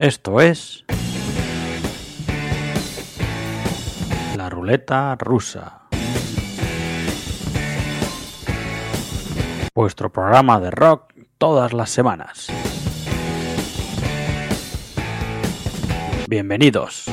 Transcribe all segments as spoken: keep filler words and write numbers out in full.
Esto es la ruleta rusa, vuestro programa de rock todas las semanas. Bienvenidos.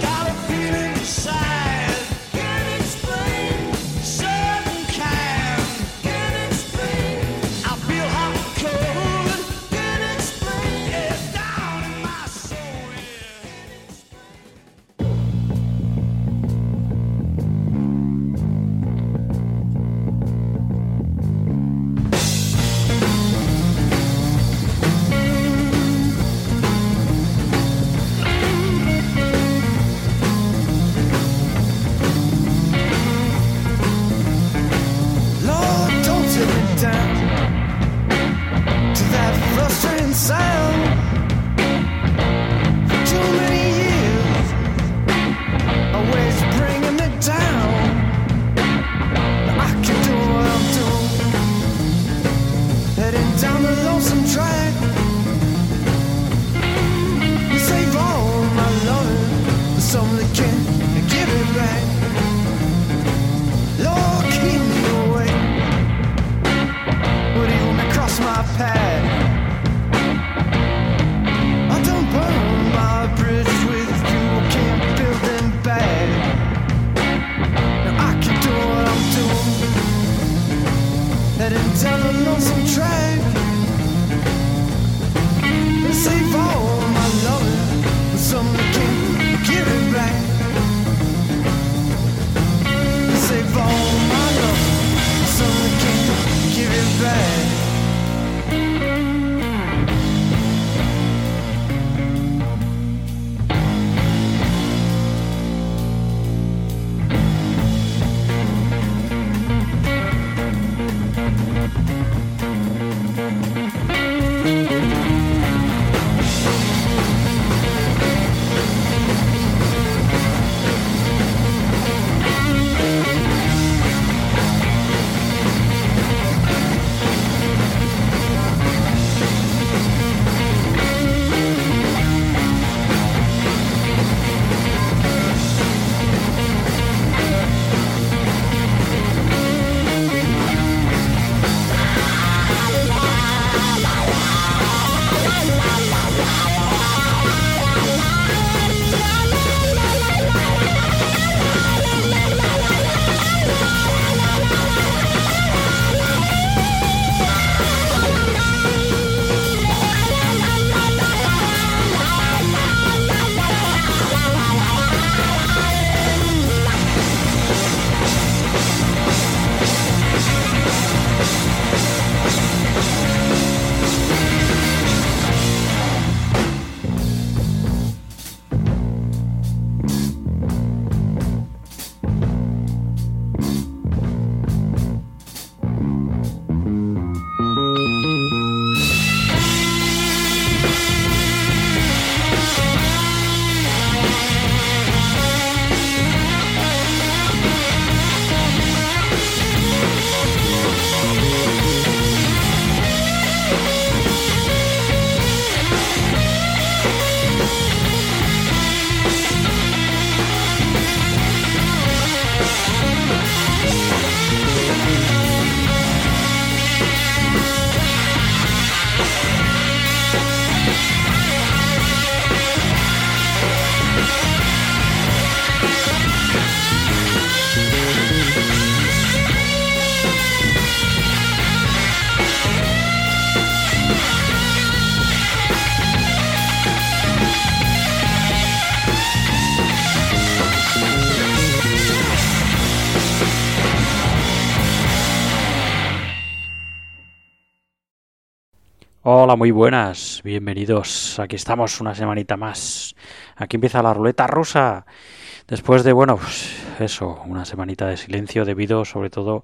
Hola, muy buenas, bienvenidos. Aquí estamos una semanita más. Aquí empieza la ruleta rusa. Después de, bueno, pues eso, una semanita de silencio debido sobre todo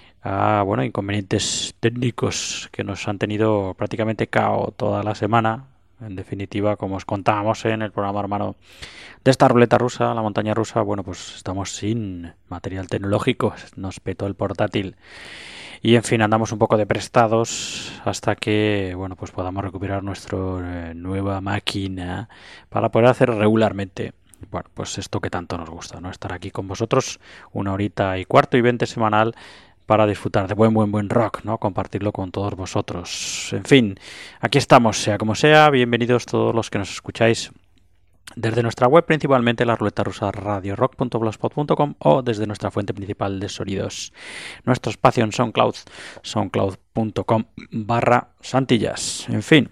a, bueno, inconvenientes técnicos que nos han tenido prácticamente cao toda la semana. En definitiva, como os contábamos en el programa hermano de esta ruleta rusa, la montaña rusa, bueno, pues estamos sin material tecnológico, nos petó el portátil y en fin, andamos un poco de prestados hasta que, bueno, pues podamos recuperar nuestra eh, nueva máquina para poder hacer regularmente, bueno, pues esto que tanto nos gusta, ¿no? Estar aquí con vosotros una horita y cuarto y veinte semanal para disfrutar de buen, buen, buen rock, ¿no? Compartirlo con todos vosotros. En fin, aquí estamos, sea como sea. Bienvenidos todos los que nos escucháis desde nuestra web, principalmente la ruleta rusa radio rock punto blogspot punto com o desde nuestra fuente principal de sonidos. Nuestro espacio en SoundCloud, soundcloud punto com barra Santillas. En fin.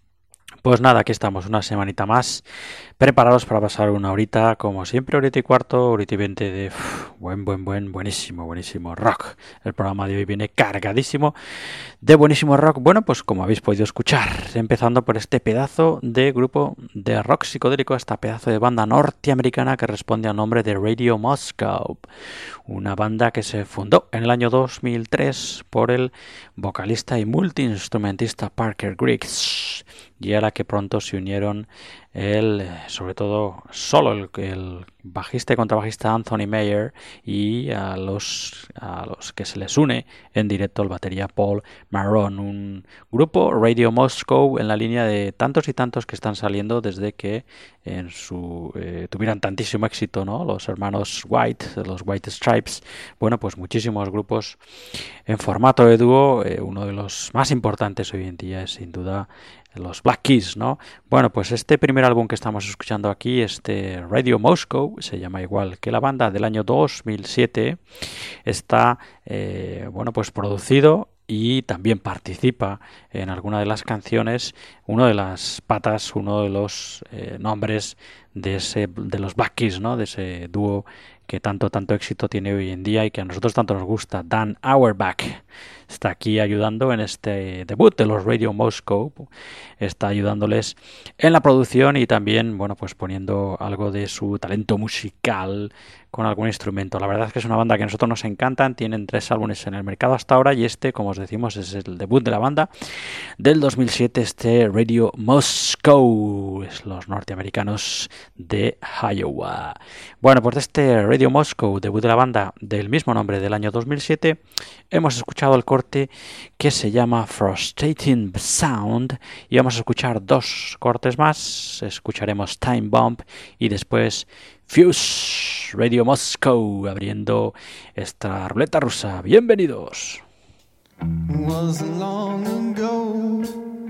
Pues nada, aquí estamos, una semanita más, preparados para pasar una horita, como siempre, horita y cuarto, horita y veinte de uf, buen, buen, buen, buenísimo, buenísimo rock. El programa de hoy viene cargadísimo de buenísimo rock, bueno, pues como habéis podido escuchar, empezando por este pedazo de grupo de rock psicodélico, esta pedazo de banda norteamericana que responde al nombre de Radio Moscow, una banda que se fundó en el año dos mil tres por el vocalista y multiinstrumentista Parker Griggs, y a la que pronto se unieron el, sobre todo solo el, el bajista y contrabajista Anthony Mayer y a los, a los que se les une en directo el batería Paul Marron, un grupo Radio Moscow en la línea de tantos y tantos que están saliendo desde que en su eh, tuvieran tantísimo éxito, ¿no? Los hermanos White, los White Stripes, bueno, pues muchísimos grupos en formato de dúo, eh, uno de los más importantes hoy en día es sin duda los Black Keys, ¿no? Bueno, pues este primer álbum que estamos escuchando aquí, este Radio Moscow, se llama igual que la banda, del año dos mil siete, está, eh, bueno, pues producido y también participa en alguna de las canciones, uno de las patas, uno de los eh, nombres de ese de los Black Keys, ¿no? De ese dúo que tanto tanto éxito tiene hoy en día y que a nosotros tanto nos gusta. Dan Auerbach está aquí ayudando en este debut de los Radio Moscow, está ayudándoles en la producción y también, bueno, pues poniendo algo de su talento musical con algún instrumento. La verdad es que es una banda que a nosotros nos encantan, tienen tres álbumes en el mercado hasta ahora y este, como os decimos, es el debut de la banda del dos mil siete, este Radio Moscow, es los norteamericanos de Iowa. Bueno, pues de este Radio Moscow, debut de la banda del mismo nombre del año dos mil siete, hemos escuchado el corte que se llama Frustrating Sound y vamos a escuchar dos cortes más, escucharemos Time Bomb y después Fuse, Radio Moscow, abriendo esta ruleta rusa. Bienvenidos. Wasn't long ago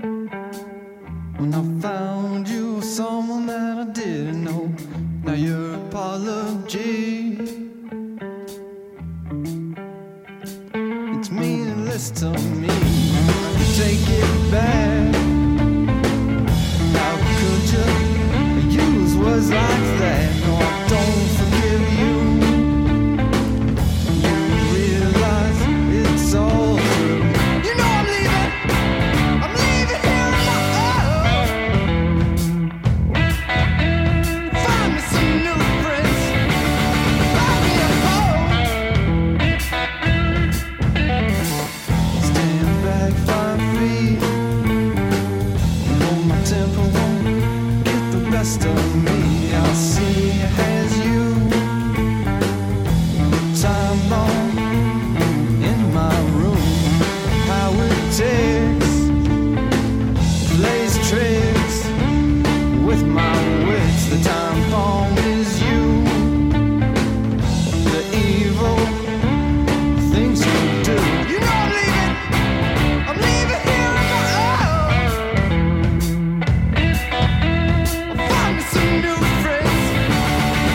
when I found you someone that I didn't know. Now your apology, it's meaningless to me. Take it back. How could you use words like that? No, I don't forgive you. You realize it's all true. You know I'm leaving. I'm leaving here on my own. Find me some new friends. Find me a home. Stand back five feet. You know my temper won't get the best of me. I'll see as you. Time bomb in my room. How it takes, plays tricks with my wits. The time bomb is you. The evil things you do. You know I'm leaving. I'm leaving here on my own. Find me some new friends.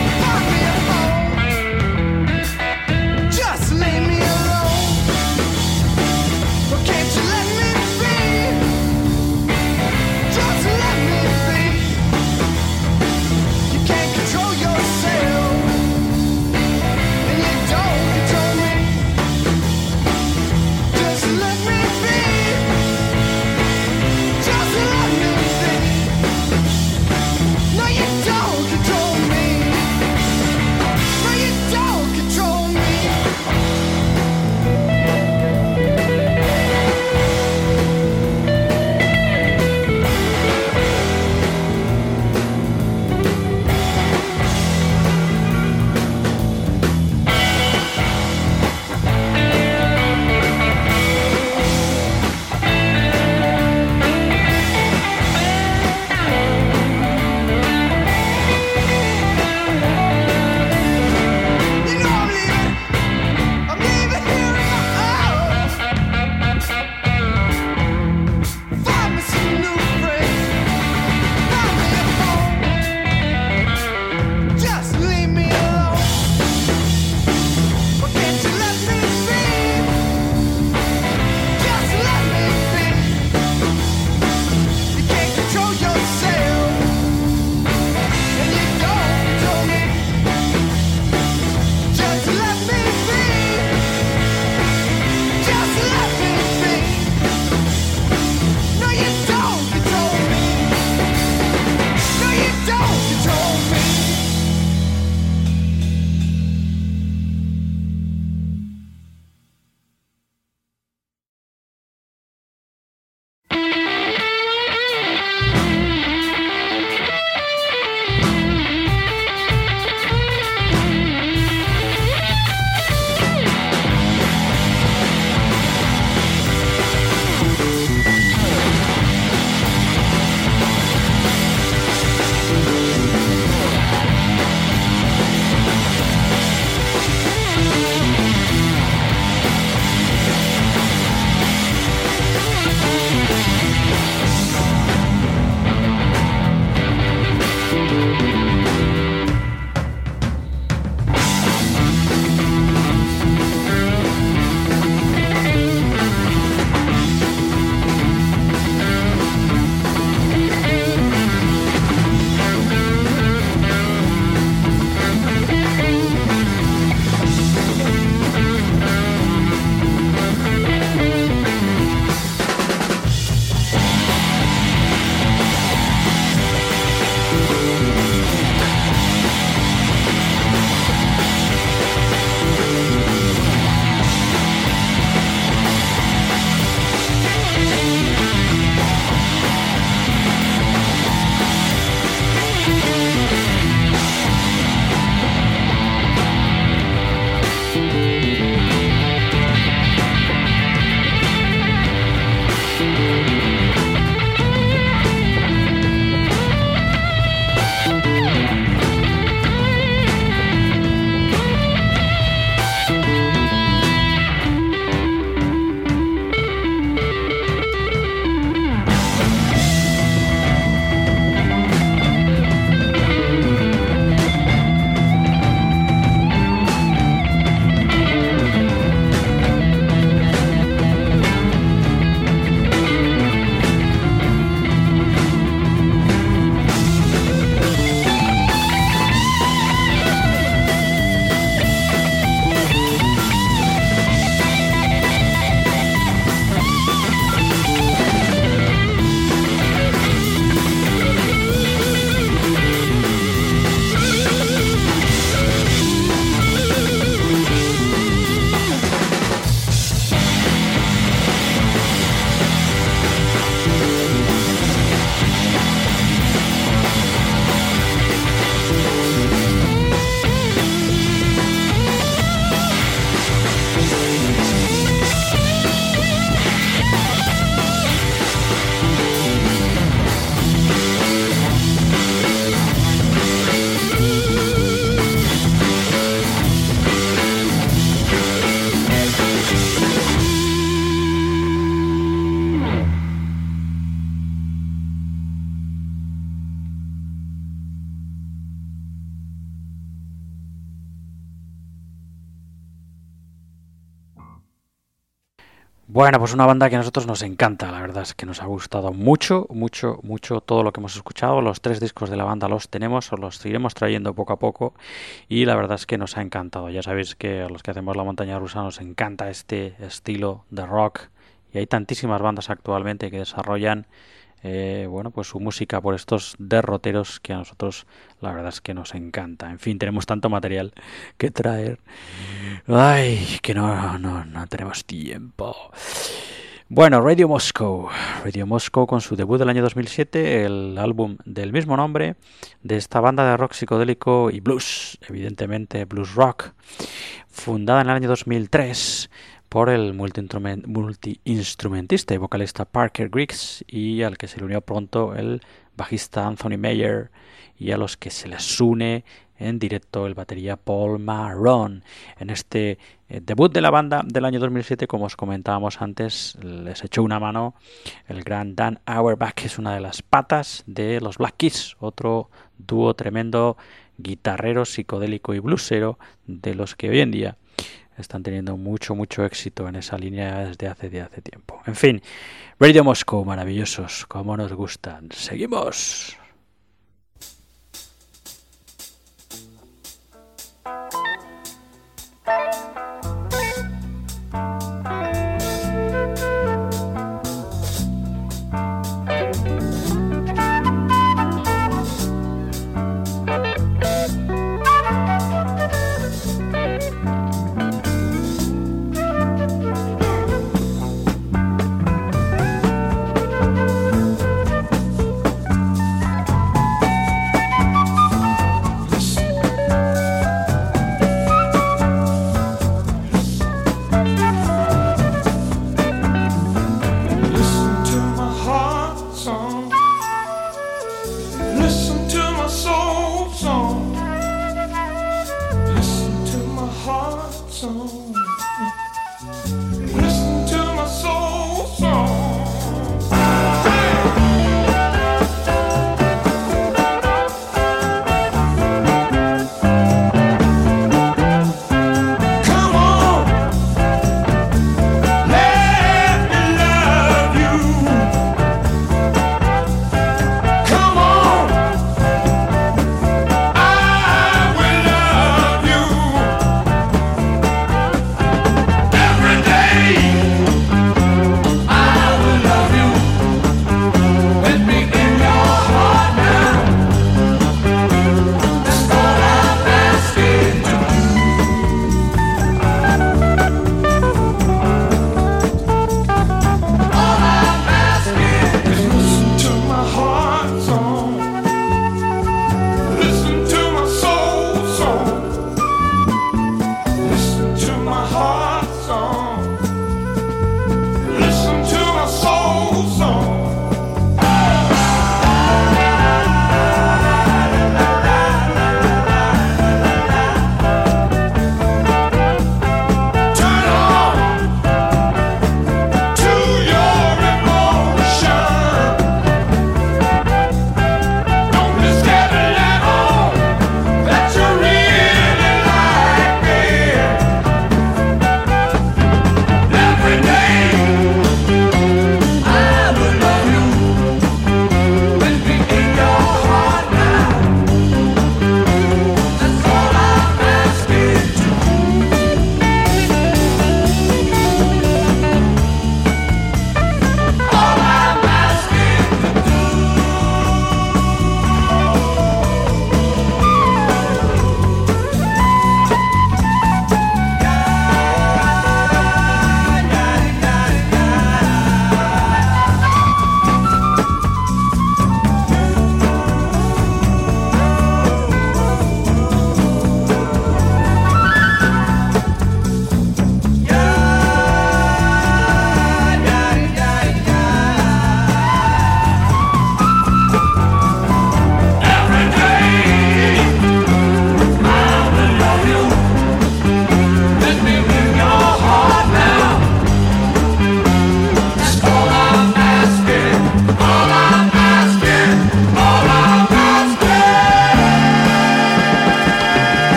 Bueno, pues una banda que a nosotros nos encanta, la verdad es que nos ha gustado mucho, mucho, mucho todo lo que hemos escuchado. Los tres discos de la banda los tenemos, os los iremos trayendo poco a poco y la verdad es que nos ha encantado. Ya sabéis que a los que hacemos la montaña rusa nos encanta este estilo de rock y hay tantísimas bandas actualmente que desarrollan eh, bueno, pues su música por estos derroteros que a nosotros la verdad es que nos encanta. En fin, tenemos tanto material que traer. Ay, que no, no, no tenemos tiempo. Bueno, Radio Moscow. Radio Moscow con su debut del año dos mil siete, el álbum del mismo nombre, de esta banda de rock psicodélico y blues, evidentemente blues rock, fundada en el año dos mil tres por el multiinstrumentista y vocalista Parker Griggs y al que se le unió pronto el bajista Anthony Mayer y a los que se les une en directo el batería Paul Marron. En este eh, debut de la banda del año dos mil siete, como os comentábamos antes, les echó una mano el gran Dan Auerbach, que es una de las patas de los Black Keys, otro dúo tremendo guitarrero, psicodélico y bluesero de los que hoy en día están teniendo mucho, mucho éxito en esa línea desde hace, de hace tiempo. En fin, Radio Moscow, maravillosos, como nos gustan. ¡Seguimos!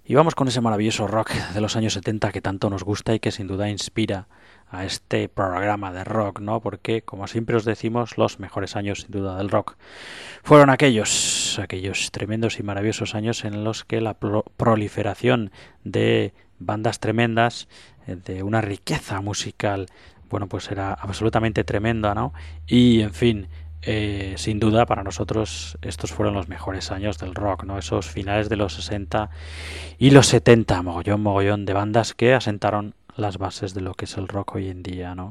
Y vamos con ese maravilloso rock de los años setenta que tanto nos gusta y que sin duda inspira a este programa de rock, ¿no? Porque, como siempre os decimos, los mejores años sin duda del rock fueron aquellos, aquellos tremendos y maravillosos años en los que la pro- proliferación de bandas tremendas, de una riqueza musical, bueno, pues era absolutamente tremenda, ¿no? Y, en fin, Eh, sin duda para nosotros estos fueron los mejores años del rock, ¿no? Esos finales de los sesenta y los setenta, mogollón, mogollón de bandas que asentaron las bases de lo que es el rock hoy en día, ¿no?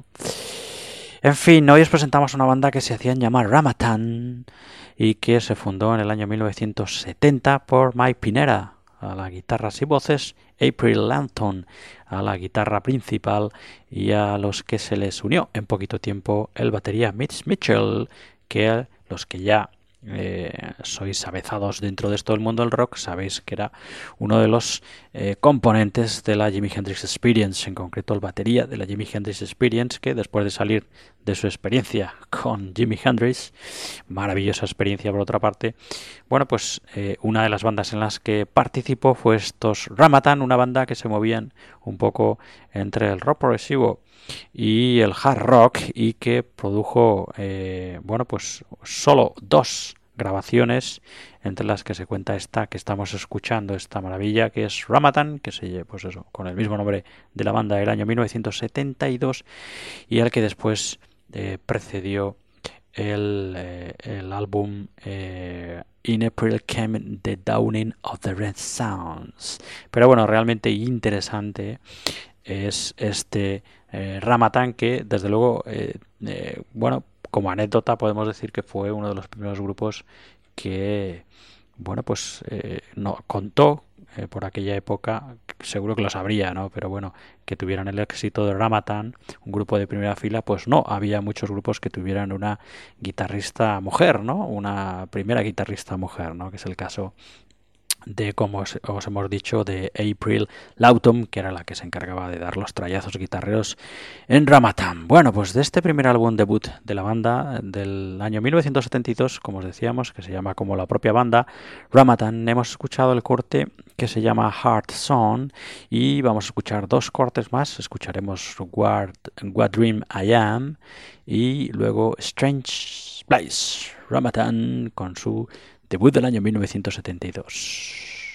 En fin, hoy os presentamos una banda que se hacían llamar Ramadan y que se fundó en el año mil novecientos setenta por Mike Pinera a la guitarras y voces, April Lanton a la guitarra principal y a los que se les unió en poquito tiempo el batería Mitch Mitchell, que los que ya eh, sois avezados dentro de esto del mundo del rock sabéis que era uno de los eh, componentes de la Jimi Hendrix Experience, en concreto el batería de la Jimi Hendrix Experience, que después de salir de su experiencia con Jimi Hendrix, maravillosa experiencia por otra parte, bueno, pues eh, una de las bandas en las que participó fue estos Ramadan, una banda que se movían un poco entre el rock progresivo y el hard rock y que produjo, eh, bueno, pues solo dos grabaciones, entre las que se cuenta esta que estamos escuchando, esta maravilla que es Ramadan, que se pues eso, con el mismo nombre de la banda del año mil novecientos setenta y dos y al que después eh, precedió el, eh, el álbum eh, In April Came the Dawning of the Renaissance. Pero bueno, realmente interesante es este eh, Ramadan, que desde luego, eh, eh, bueno, como anécdota podemos decir que fue uno de los primeros grupos que, bueno, pues eh, no contó eh, por aquella época, seguro que lo sabría, ¿no? Pero bueno, que tuvieran el éxito de Ramadan, un grupo de primera fila, pues no había muchos grupos que tuvieran una guitarrista mujer, ¿no? Una primera guitarrista mujer, ¿no? Que es el caso de, como os, os hemos dicho, de April Lanton, que era la que se encargaba de dar los trallazos guitarreros en Ramadan. Bueno, pues de este primer álbum debut de la banda del año mil novecientos setenta y dos, como os decíamos, que se llama como la propia banda, Ramadan, hemos escuchado el corte que se llama Heart Song y vamos a escuchar dos cortes más. Escucharemos What, What Dream I Am y luego Strange Place, Ramadan con su debut del año mil novecientos setenta y dos.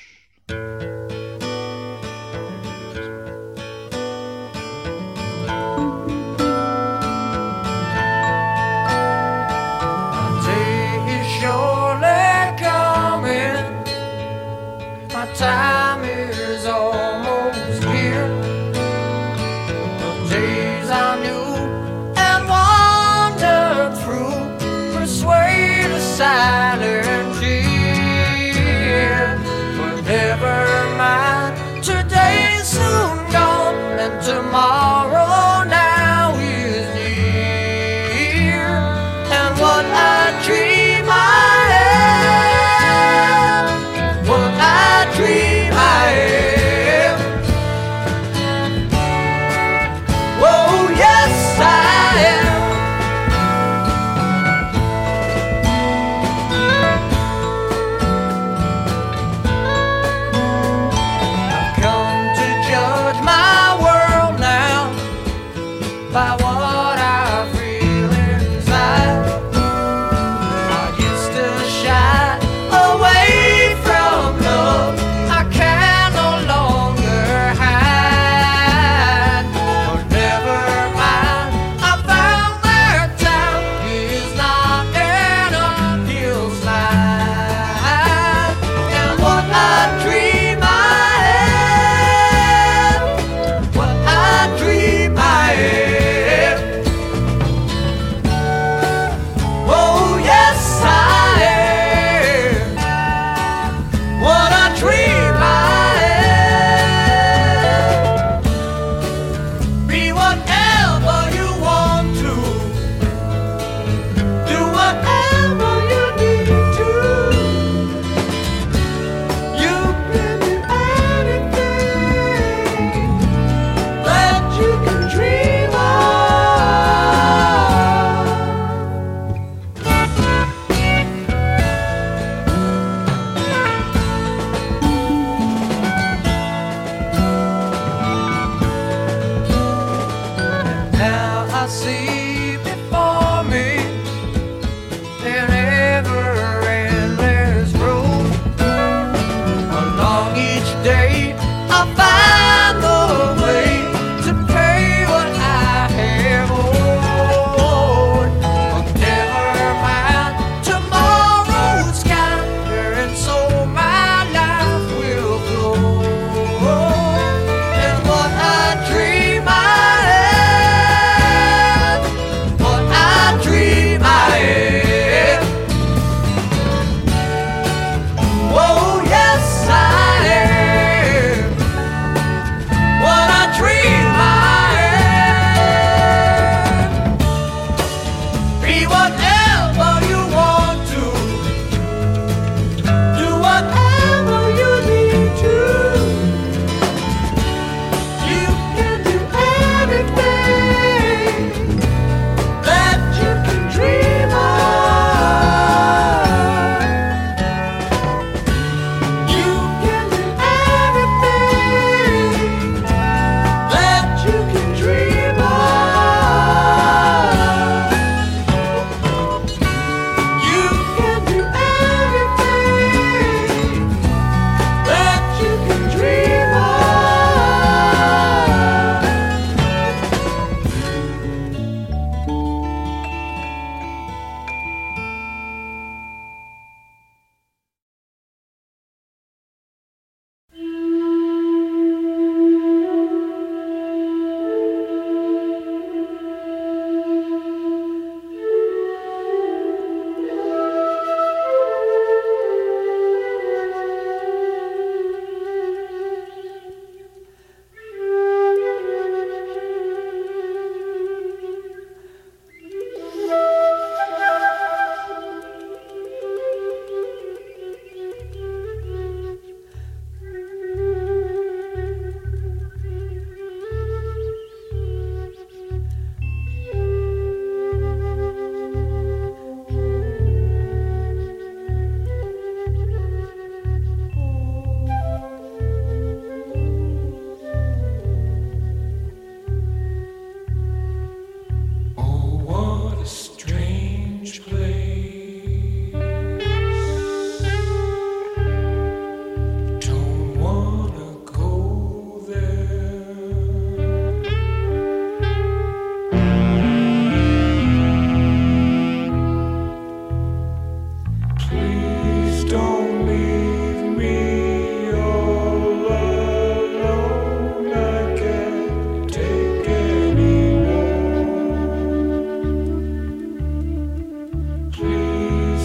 Time is almost here. The days I knew and wandered through persuade a silent tear. But never mind, today's soon gone and tomorrow now is near. And what I dream I am, what I dream I am. Oh yes I am.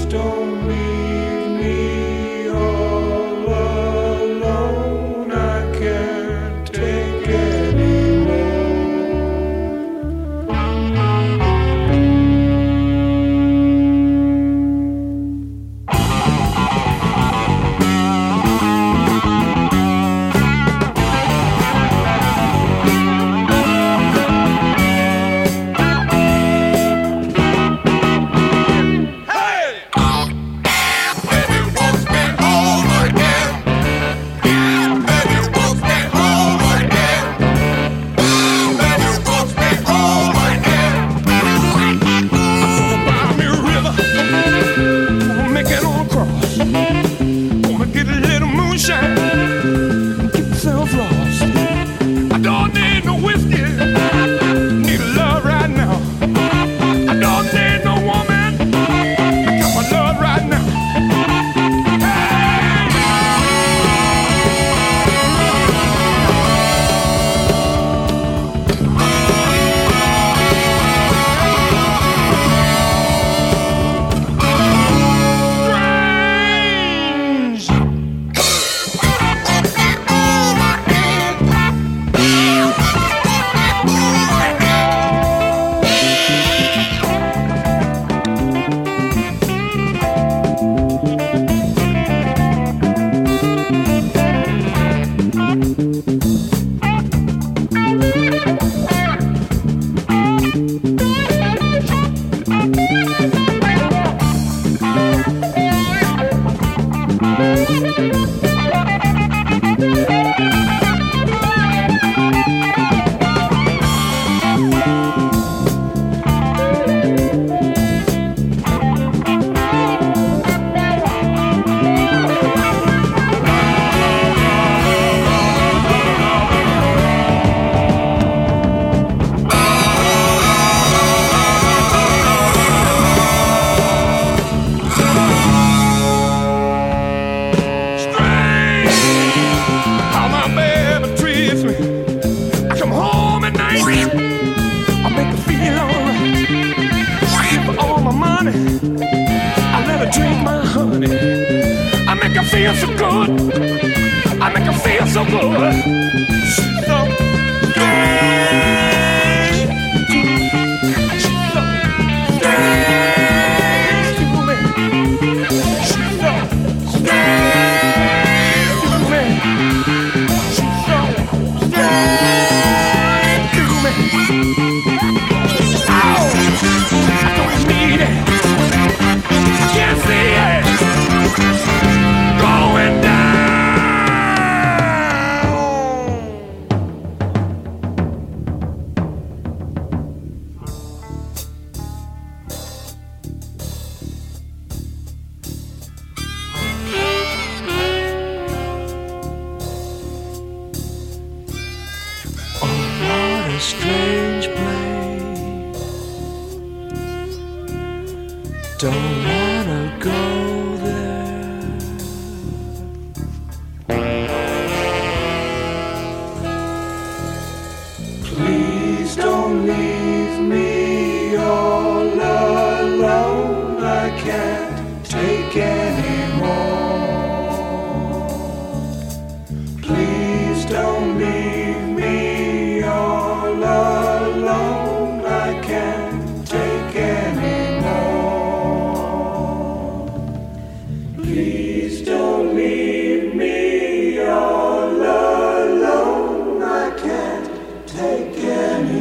don't leave me all alone. I can't take anymore.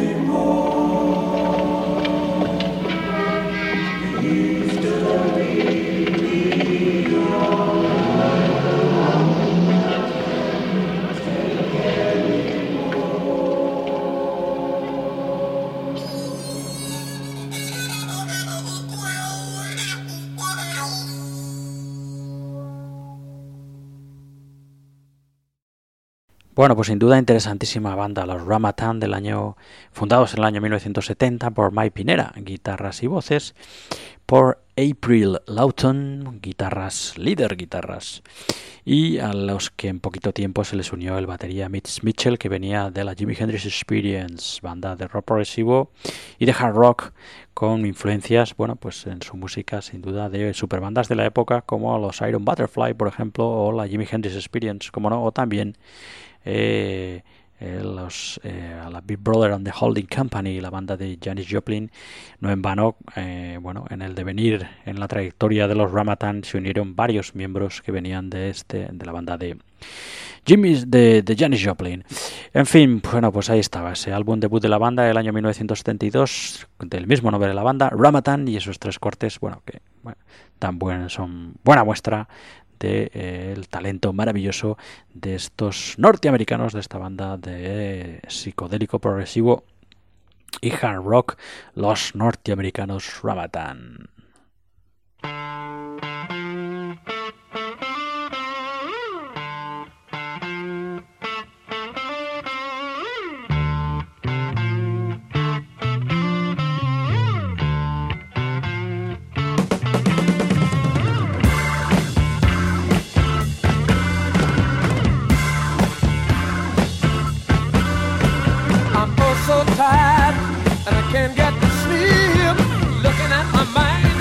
Please don't leave. Bueno, pues sin duda interesantísima banda, los Ramatan, del año fundados en el año mil novecientos setenta por Mike Pinera, guitarras y voces, por April Lawton, guitarras, líder guitarras, y a los que en poquito tiempo se les unió el batería Mitch Mitchell, que venía de la Jimi Hendrix Experience, banda de rock progresivo y de hard rock, con influencias, bueno, pues en su música sin duda de superbandas de la época como los Iron Butterfly, por ejemplo, o la Jimi Hendrix Experience, como no, o también eh, eh, los, eh, a la Big Brother and the Holding Company, la banda de Janis Joplin. No en vano, eh, bueno, en el devenir, en la trayectoria de los Ramatan se unieron varios miembros que venían de este, de la banda de Jimmy, de, de Janis Joplin. En fin, bueno, pues ahí estaba ese álbum debut de la banda del año mil novecientos setenta y dos, del mismo nombre de la banda, Ramatan, y esos tres cortes, bueno, que bueno, tan buen, son buena muestra del de, eh, talento maravilloso de estos norteamericanos, de esta banda de psicodélico progresivo y hard rock, los norteamericanos Ramatan. So tired and I can't get to sleep, looking at my mind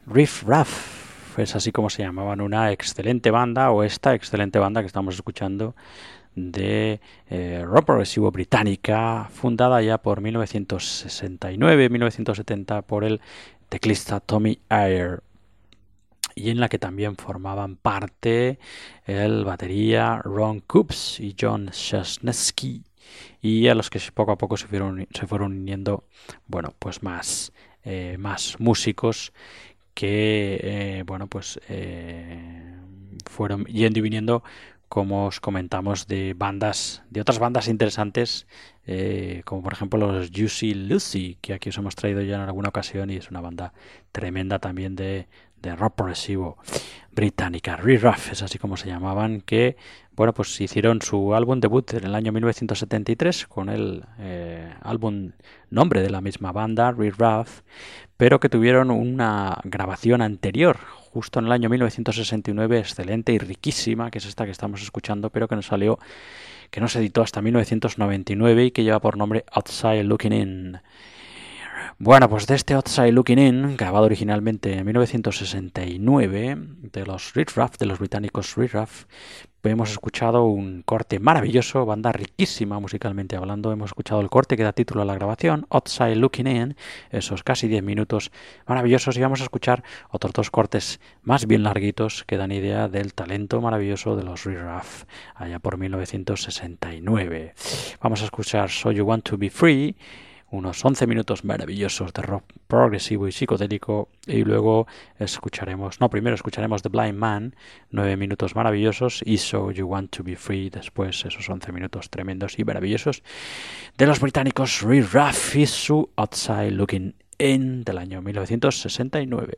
Riff Raff, es así como se llamaban, una excelente banda, o esta excelente banda que estamos escuchando, de eh, rock progresivo británica, fundada ya por mil novecientos sesenta y nueve mil novecientos setenta por el teclista Tommy Eyre, y en la que también formaban parte el batería Ron Coops y John Chesnesky, y a los que poco a poco se fueron, se fueron uniendo, bueno, pues más, eh, más músicos que, eh, bueno, pues eh, fueron yendo y viniendo, como os comentamos, de bandas, de otras bandas interesantes, eh, como por ejemplo los Juicy Lucy, que aquí os hemos traído ya en alguna ocasión, y es una banda tremenda también de, de rock progresivo británica. Riff Raff es así como se llamaban, que bueno, pues hicieron su álbum debut en el año mil novecientos setenta y tres con el eh, álbum nombre de la misma banda, Riff Raff, pero que tuvieron una grabación anterior, justo en el año mil novecientos sesenta y nueve, excelente y riquísima, que es esta que estamos escuchando, pero que no salió, que no se editó hasta mil novecientos noventa y nueve y que lleva por nombre Outside Looking In. Bueno, pues de este Outside Looking In, grabado originalmente en mil novecientos sesenta y nueve, de los Riff Raff, de los británicos Riff Raff, hemos escuchado un corte maravilloso, banda riquísima musicalmente hablando. Hemos escuchado el corte que da título a la grabación, Outside Looking In, esos casi diez minutos maravillosos, y vamos a escuchar otros dos cortes más bien larguitos que dan idea del talento maravilloso de los Riff Raff allá por mil novecientos sesenta y nueve. Vamos a escuchar So You Want to Be Free, unos once minutos maravillosos de rock progresivo y psicodélico, y luego escucharemos, no, primero escucharemos The Blind Man, nueve minutos maravillosos, y So You Want to Be Free, después esos once minutos tremendos y maravillosos de los británicos Riff Raff y su Outside Looking In del año mil novecientos sesenta y nueve.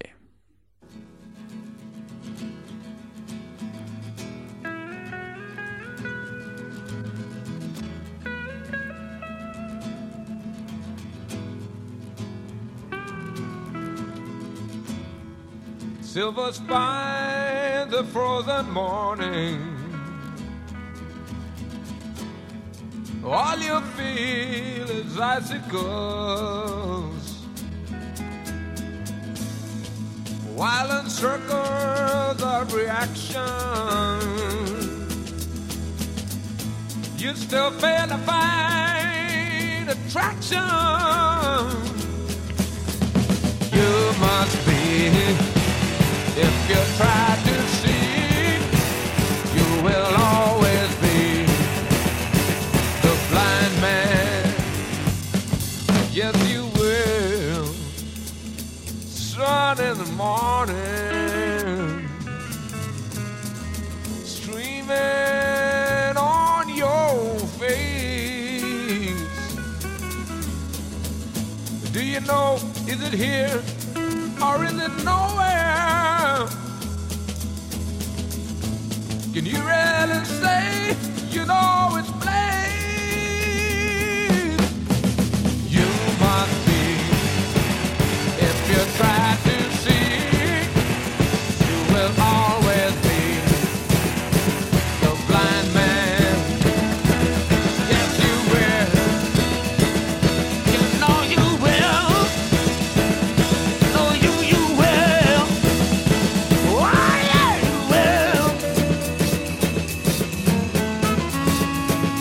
Silver spine the frozen morning. All you feel is icicles. Wild circles of reaction. You still fail to find attraction. You must be. If you try to see, you will always be the blind man. Yes, you will. Sun in the morning, streaming on your face. Do you know, is it here or is it nowhere? Can you really say you know it's plain? You must be, if you try to see, you will always be the blind man. Yes, you will. You know you will. No, you, you will. Oh, yeah, you will.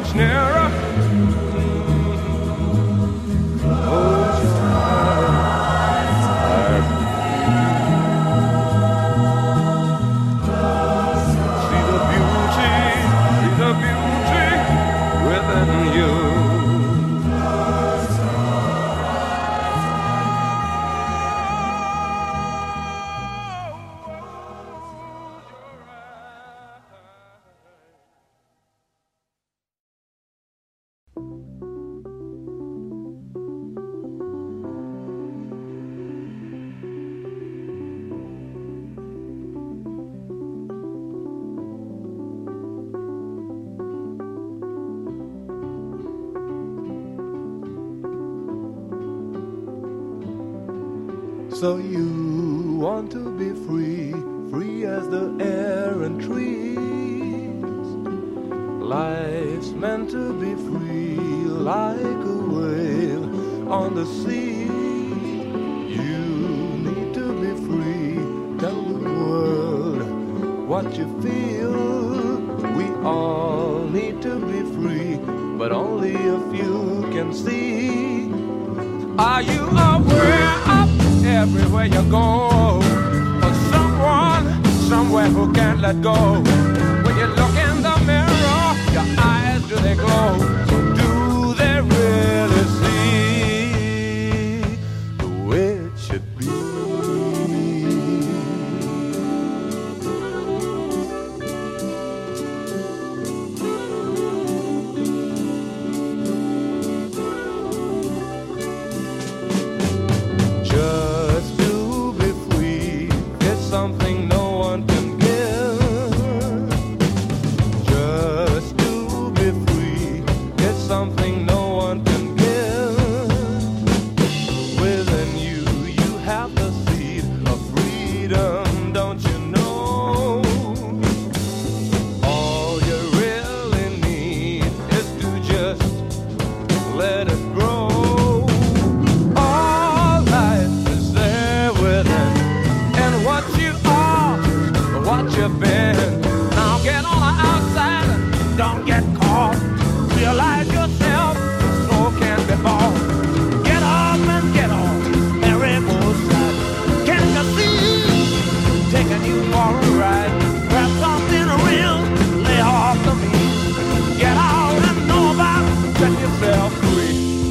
much nearer. Close your eyes. See the beauty, see the beauty within you. So you want to be free, free as the air and trees. Life's meant to be free, like a wave on the sea. You need to be free, tell the world what you feel. We all need to be free, but only a few can see. Are you aware of everywhere you go? Or someone, somewhere who can't let go? When you look in the mirror, your eyes, do they glow? So do they really see the way it should be? Just to be free, it's something no one can give. Just to be free, it's something no one can give. Within you, you have the seed of freedom, don't you know? All you really need is to just let it grow. all life is there within? And what you are, what you've been. Now get on the outside, don't get caught. Realize yourself, so can be bought. Get up and get on, every both sides. Can you see, taking you for a ride? Grab something real, lay off the meat. Get out and know about, set yourself free.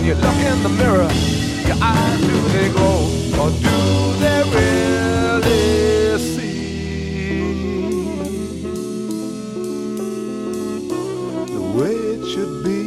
you look in the mirror, your eyes, do they glow, or do they really see the way it should be?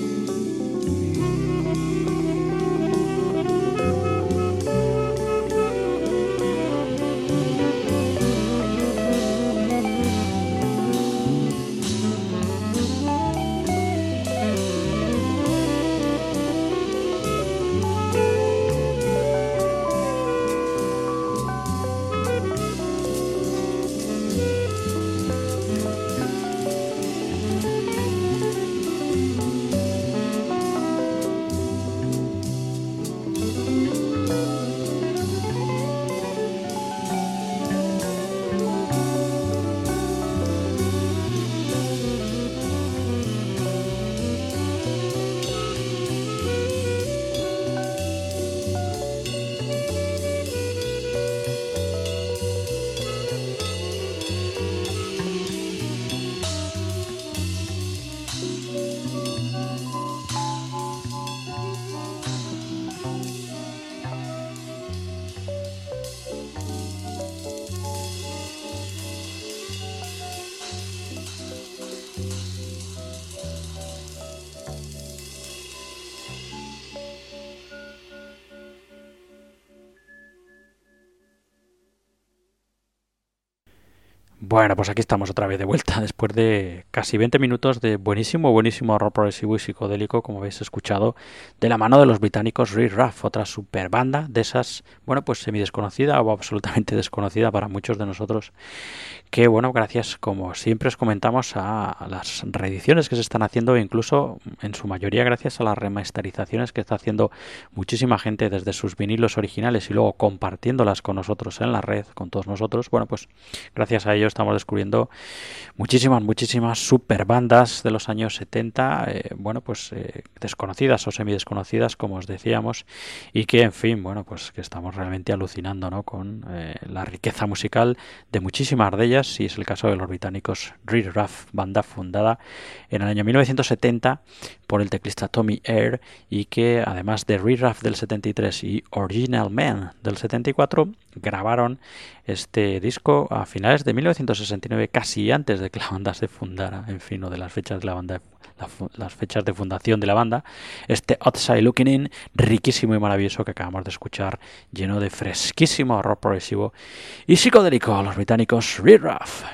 Bueno, pues aquí estamos otra vez de vuelta después de casi veinte minutos de buenísimo, buenísimo horror progresivo y psicodélico, como habéis escuchado, de la mano de los británicos Riff Raff, otra super banda de esas, bueno, pues semi desconocida o absolutamente desconocida para muchos de nosotros, que bueno, gracias, como siempre os comentamos, a las reediciones que se están haciendo, e incluso en su mayoría gracias a las remasterizaciones que está haciendo muchísima gente desde sus vinilos originales y luego compartiéndolas con nosotros en la red, con todos nosotros. Bueno, pues gracias a ello estamos descubriendo muchísimas, muchísimas super bandas de los años setenta, eh, bueno, pues eh, desconocidas o semi desconocidas, como os decíamos, y que, en fin, bueno, pues que estamos realmente alucinando, ¿no?, con eh, la riqueza musical de muchísimas de ellas, y es el caso de los británicos Riff Raff, banda fundada en el año mil novecientos setenta por el teclista Tommy Eyre, y que además de Riff Raff del setenta y tres y Original Man del setenta y cuatro, grabaron este disco a finales de mil novecientos sesenta y nueve, casi antes de que la banda se fundara, en fin, o de las fechas de la banda, la, las fechas de fundación de la banda. Este Outside Looking In, riquísimo y maravilloso, que acabamos de escuchar, lleno de fresquísimo horror progresivo y psicodélico, los británicos Riff Raff.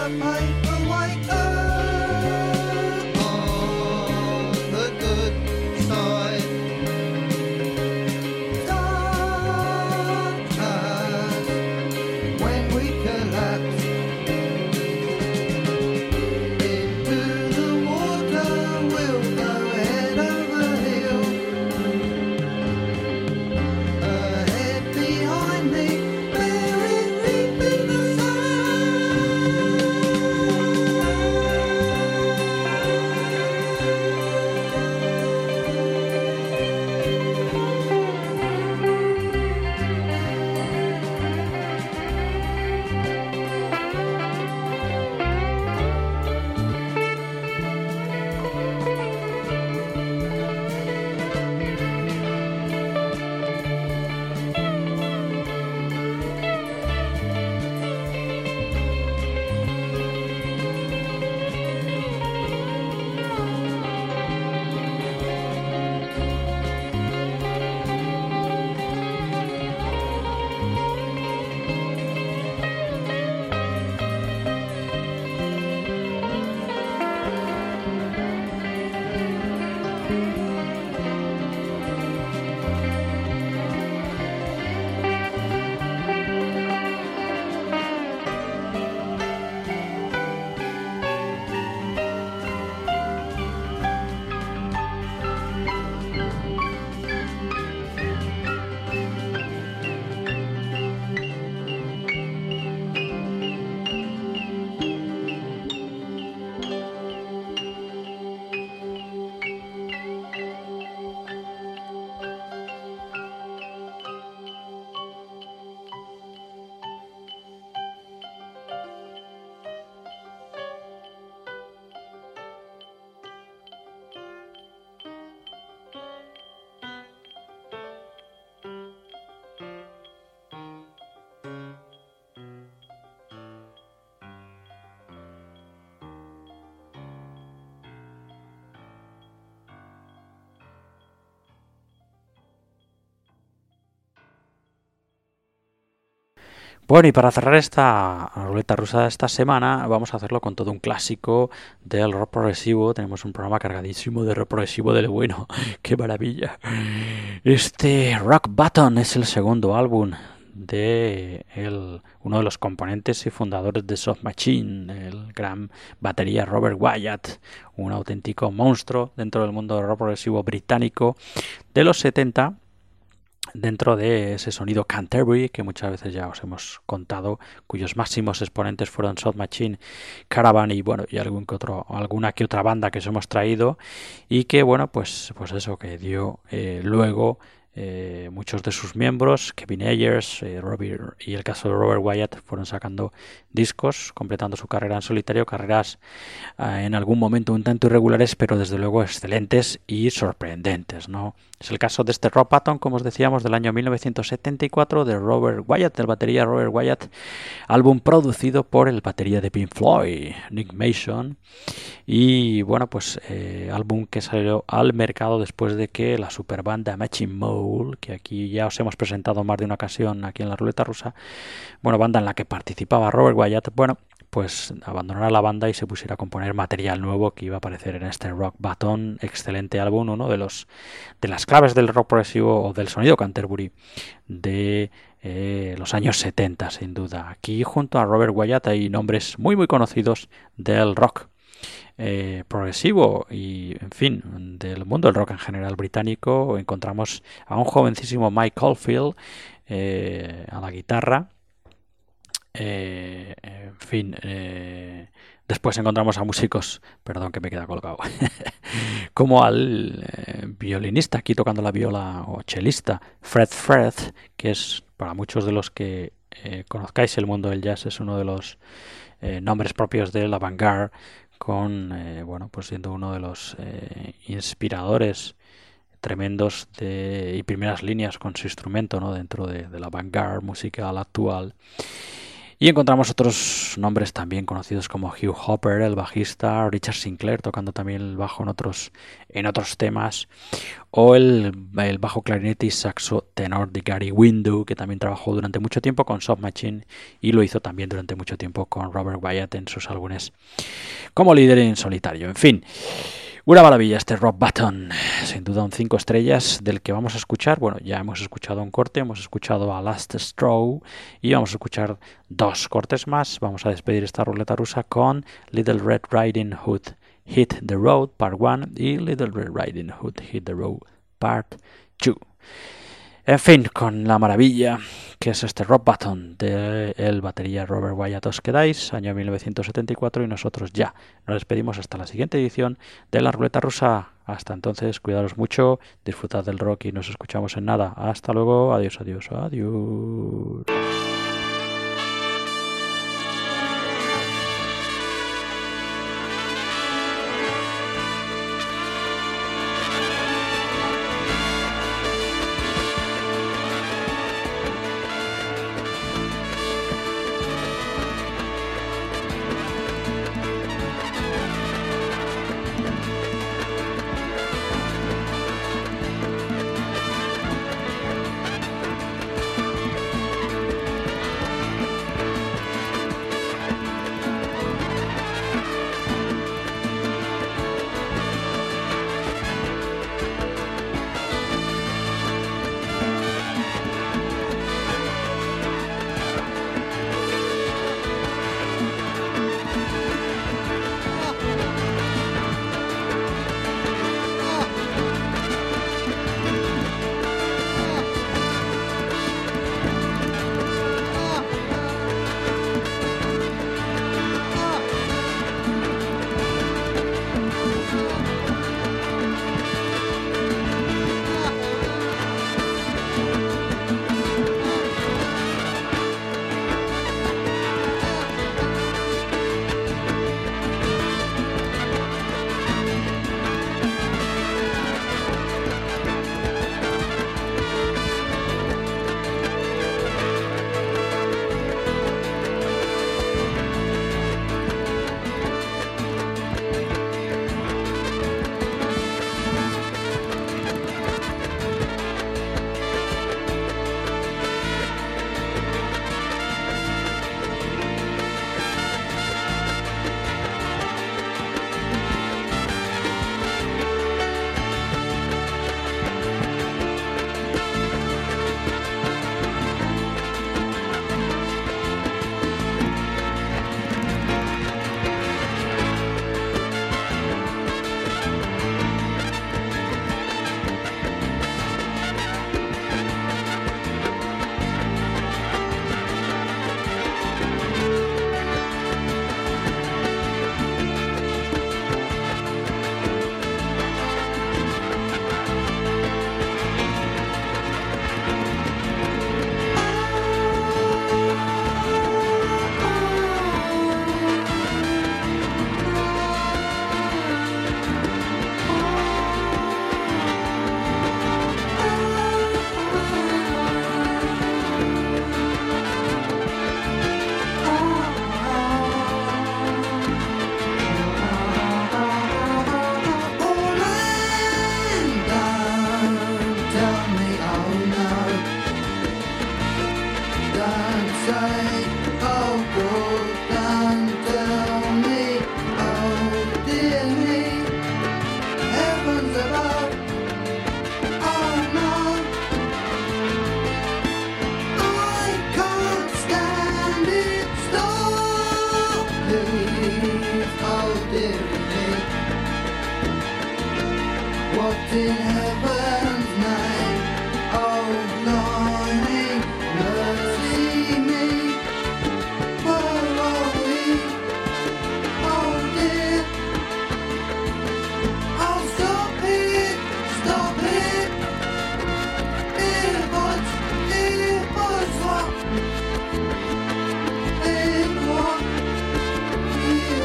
Bueno, y para cerrar esta ruleta rusa de esta semana, vamos a hacerlo con todo un clásico del rock progresivo. Tenemos un programa cargadísimo de rock progresivo del bueno. ¡Qué maravilla! Este Rock Bottom es el segundo álbum de el, uno de los componentes y fundadores de Soft Machine, el gran batería Robert Wyatt, un auténtico monstruo dentro del mundo del rock progresivo británico de los setenta. Dentro de ese sonido Canterbury que muchas veces ya os hemos contado, cuyos máximos exponentes fueron Soft Machine, Caravan y bueno y algún que otro, alguna que otra banda que os hemos traído, y que bueno pues pues eso que dio eh, luego Eh, muchos de sus miembros, Kevin Ayers eh, Robert, y el caso de Robert Wyatt, fueron sacando discos, completando su carrera en solitario, carreras eh, en algún momento un tanto irregulares, pero desde luego excelentes y sorprendentes, ¿no? Es el caso de este Rock Bottom, como os decíamos, del año mil novecientos setenta y cuatro, de Robert Wyatt, del batería Robert Wyatt, álbum producido por el batería de Pink Floyd, Nick Mason, y bueno, pues eh, álbum que salió al mercado después de que la superbanda Machine Mole, que aquí ya os hemos presentado más de una ocasión aquí en la ruleta rusa, bueno, banda en la que participaba Robert Wyatt, bueno, pues abandonara la banda y se pusiera a componer material nuevo que iba a aparecer en este Rock Bottom, excelente álbum, uno de los de las claves del rock progresivo o del sonido Canterbury de eh, los años setenta, sin duda. Aquí junto a Robert Wyatt hay nombres muy muy conocidos del rock Eh, progresivo y, en fin, del mundo del rock en general británico. Encontramos a un jovencísimo Mike Oldfield eh, a la guitarra, eh, en fin, eh, después encontramos a músicos, perdón que me queda colgado, como al eh, violinista aquí tocando la viola, o chelista Fred Frith, que es, para muchos de los que eh, conozcáis el mundo del jazz, es uno de los eh, nombres propios de la vanguard, con eh, bueno pues siendo uno de los eh, inspiradores tremendos de, y primeras líneas con su instrumento, ¿no? Dentro de, de la vanguard musical actual. Y encontramos otros nombres también conocidos como Hugh Hopper, el bajista, Richard Sinclair tocando también el bajo en otros, en otros temas, o el, el bajo clarinete y saxo tenor de Gary Windu, que también trabajó durante mucho tiempo con Soft Machine y lo hizo también durante mucho tiempo con Robert Wyatt en sus álbumes como líder en solitario. En fin, una maravilla este Rock Bottom, sin duda un cinco estrellas del que vamos a escuchar. Bueno, ya hemos escuchado un corte, hemos escuchado a Last Straw y vamos a escuchar dos cortes más. Vamos a despedir esta ruleta rusa con Little Red Riding Hood Hit the Road Part uno y Little Red Riding Hood Hit the Road Part dos. En fin, con la maravilla que es este Rock Bottom de el batería Robert Wyatt os quedáis, año mil novecientos setenta y cuatro, y nosotros ya nos despedimos hasta la siguiente edición de la Ruleta Rusa. Hasta entonces, cuidaros mucho, disfrutad del rock y nos escuchamos en nada. Hasta luego, adiós, adiós, adiós.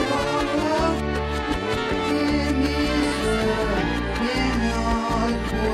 What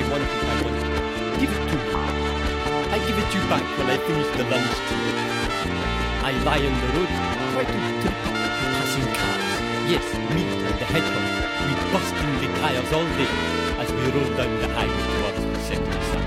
want it, I want it. Give it to me. I give it you back when I finish the lunch tea. I lie on the road, try to trip passing cars. Yes, me and the hedgehog, we busting the tires all day as we roll down the highway towards the setting sun.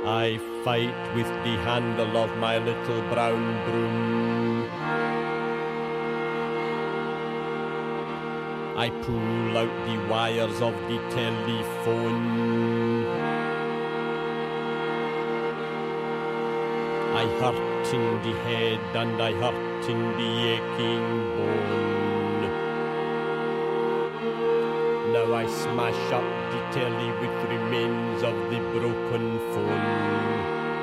I fight with the handle of my little brown broom. I pull out the wires of the telephone. I hurt in the head and I hurt in the aching bone. Now I smash up the telly with remains of the broken phone.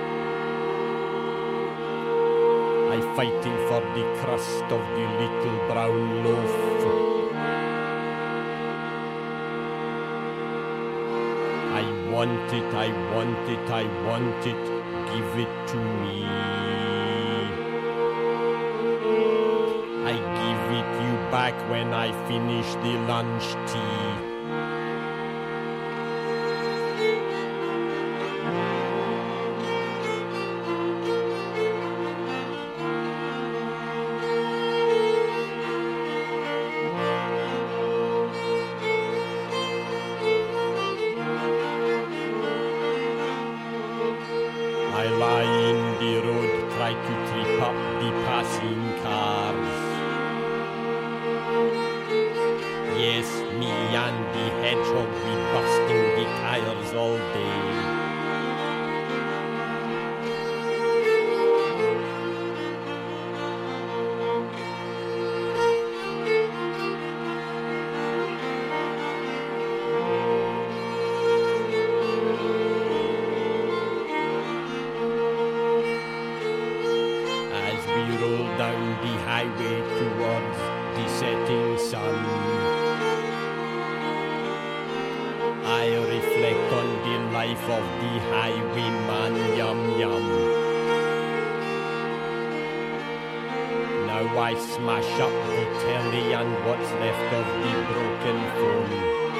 I'm fighting for the crust of the little brown loaf. I want it, I want it, I want it, give it to me. I give it you back when I finish the lunch tea. I lie in the road, try to trip up the passing cars. Yes, me and the hedgehog, we busting the tires all day. Highway towards the setting sun, I reflect on the life of the highwayman, yum yum. Now I smash up the telly and what's left of the broken phone.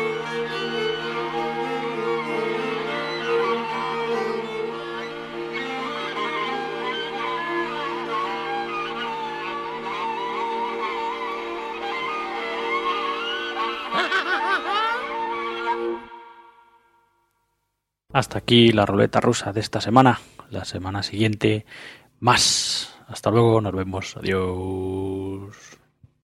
Hasta aquí la ruleta rusa de esta semana. La semana siguiente, más. Hasta luego, nos vemos. Adiós.